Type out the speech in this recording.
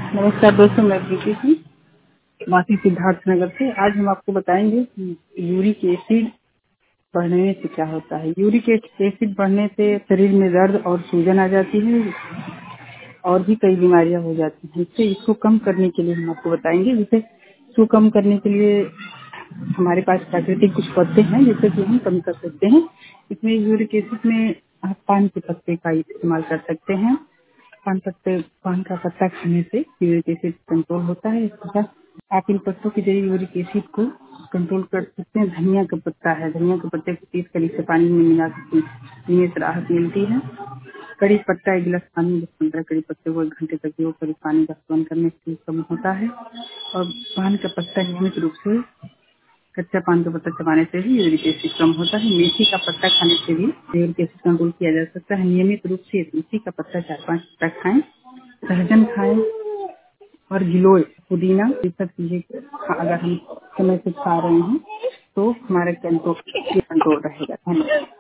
नमस्कार दोस्तों, मैं प्रीति हूँ वासी सिद्धार्थ नगर से। आज हम आपको बताएंगे कि यूरिक एसिड बढ़ने से क्या होता है। यूरिक एसिड बढ़ने से शरीर में दर्द और सूजन आ जाती है और भी कई बीमारियां हो जाती हैं। इसको कम करने के लिए हम आपको बताएंगे। जैसे इसको कम करने के लिए हमारे पास प्राकृतिक कुछ पत्ते हैं जिससे कि हम कम कर सकते हैं। इसमें यूरिक एसिड में आप पान के पत्ते का इस्तेमाल कर सकते हैं। पान का पत्ता खाने से यूरिक एसिड कंट्रोल होता है। इसके साथ आप इन पत्तों के जरिए यूरिक एसिड को कंट्रोल कर सकते हैं। धनिया का पत्ता है, धनिया के पत्ते को पीस कर इसे पानी में मिला सकते पीने से राहत मिलती है। कड़ी पत्ता 1 गिलास पानी में 15 कड़ी पत्ते को 1 घंटे तक भिगो कर पानी का सेवन करने से कम होता है। और पान का पत्ता नियमित रूप से कच्चा पान का पत्ता चबाने से भी यूरिक एसिड कम होता है। मेथी का पत्ता खाने से भी यूरिक एसिड कंट्रोल किया जा सकता है। नियमित रूप से मेथी का पत्ता 4-5 पत्ता खाएं। सहजन खाएं और गिलोय, पुदीना, ये सब चीजें अगर हम समय से खा रहे हैं तो हमारा कंट्रोल रहेगा। धन्यवाद।